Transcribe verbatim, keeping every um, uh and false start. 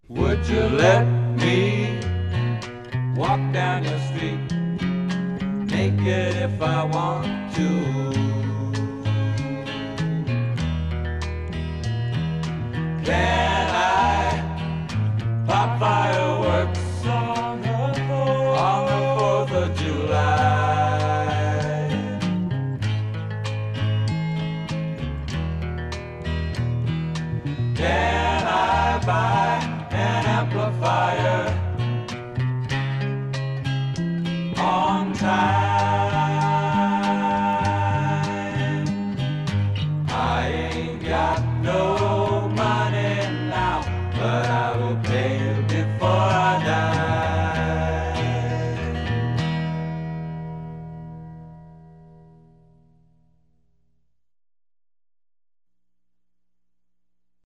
Would you let me walk down your street naked if I want to? Can I pop fireworks on the fourth of July? Can I buy